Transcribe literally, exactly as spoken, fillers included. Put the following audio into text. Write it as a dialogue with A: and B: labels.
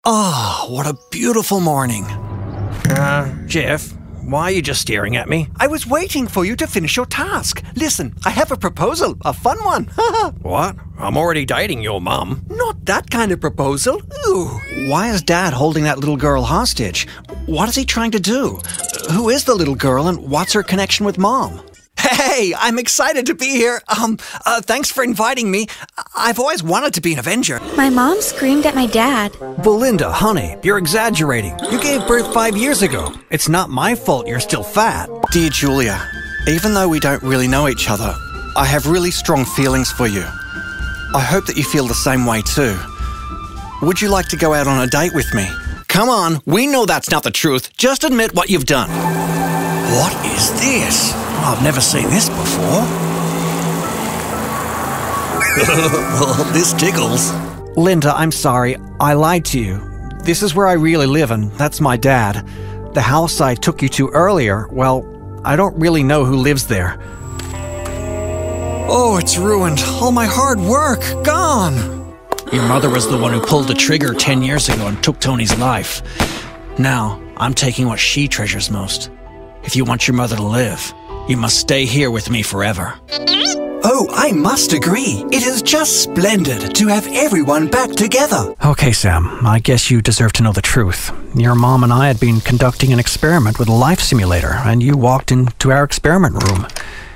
A: Oh, what a beautiful morning.
B: Uh, Jeff, why are you just staring at me?
A: I was waiting for you to finish your task. Listen, I have a proposal, a fun one.
B: What? I'm already dating your mum.
A: Not that kind of proposal. Ooh.
C: Why is Dad holding that little girl hostage? What is he trying to do? Who is the little girl and what's her connection with Mom?
A: Hey, I'm excited to be here. Um, uh, thanks for inviting me. I've always wanted to be an Avenger.
D: My mom screamed at my dad.
C: Belinda, honey, you're exaggerating. You gave birth five years ago. It's not my fault you're still fat. Dear Julia, even though we don't really know each other, I have really strong feelings for you. I hope that you feel the same way too. Would you like to go out on a date with me? Come on, we know that's not the truth. Just admit what you've done.
A: What is this? I've never seen this before. This tickles.
C: Linda, I'm sorry. I lied to you. This is where I really live, and that's my dad. The house I took you to earlier, well, I don't really know who lives there.
A: Oh, it's ruined. All my hard work, gone.
E: Your mother was the one who pulled the trigger ten years ago and took Tony's life. Now, I'm taking what she treasures most. If you want your mother to live, you must stay here with me forever.
A: Oh, I must agree. It is just splendid to have everyone back together.
C: Okay, Sam, I guess you deserve to know the truth. Your mom and I had been conducting an experiment with a life simulator, and you walked into our experiment room.